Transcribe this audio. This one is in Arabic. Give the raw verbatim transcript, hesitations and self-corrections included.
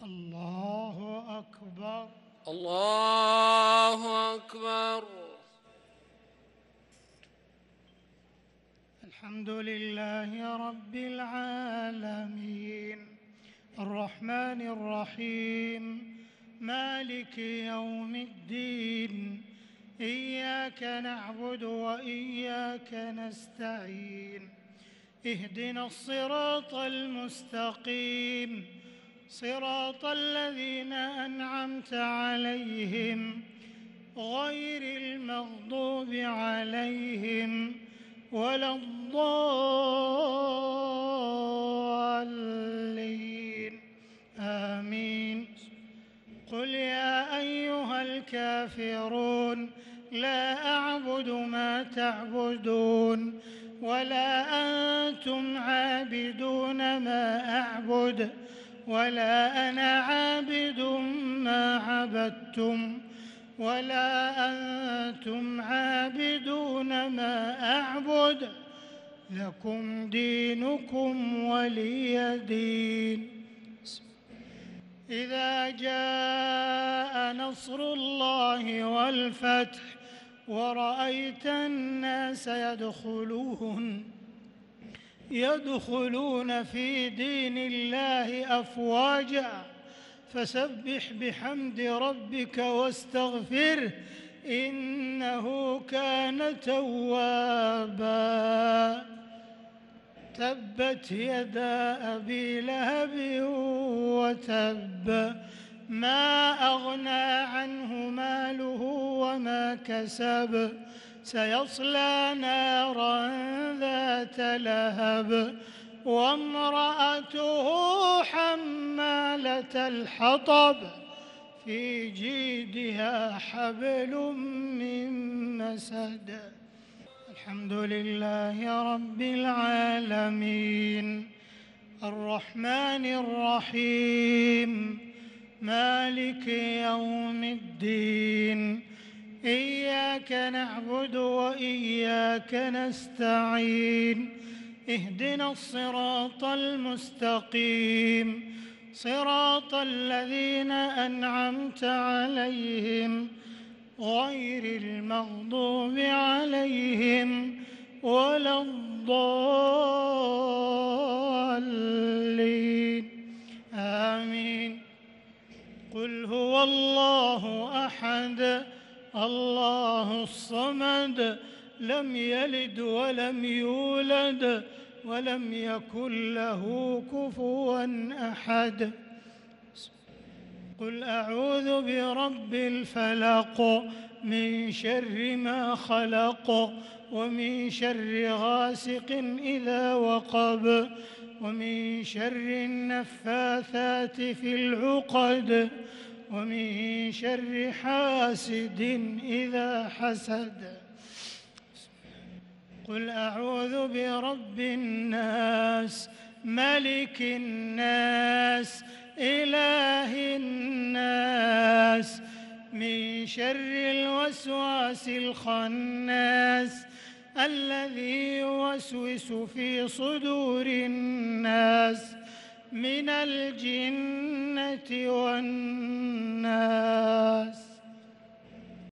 الله أكبر. الله أكبر. الحمد لله رب العالمين الرحمن الرحيم مالك يوم الدين إياك نعبد وإياك نستعين اهدنا الصراط المستقيم صراط الذين أنعمت عليهم غير المغضوب عليهم ولا الضالين آمين. قل يا أيها الكافرون لا أعبد ما تعبدون ولا أنتم عابدون ما أعبد ولا أنا عابد ما عبدتم ولا أنتم عابدون ما أعبد لكم دينكم ولي دين. إذا جاء نصر الله والفتح ورأيت الناس يدخلون يدخلون في دين الله أفواجا فسبح بحمد ربك واستغفره إنه كان توابا. تبت يدا أبي لهب وتب ما أغنى عنه ماله وما كسب سيصلى نارا ذات لهب وامرأته حمالة الحطب في جيدها حبل من مسد. الحمد لله رب العالمين الرحمن الرحيم مالك يوم الدين إياك نعبد وإياك نستعين اهدنا الصراط المستقيم صراط الذين أنعمت عليهم غير المغضوب عليهم ولا الضالين آمين. قل هو الله أحد الله الصمد لم يلد ولم يولد ولم يكن له كفوا أحد. قل أعوذ برب الفلق من شر ما خلق ومن شر غاسق إذا وقب ومن شر النفاثات في العقد ومن شر حاسد إذا حسد. قل أعوذ برب الناس ملك الناس إله الناس من شر الوسواس الخناس الذي يوسوس في صدور الناس من الجنة والناس.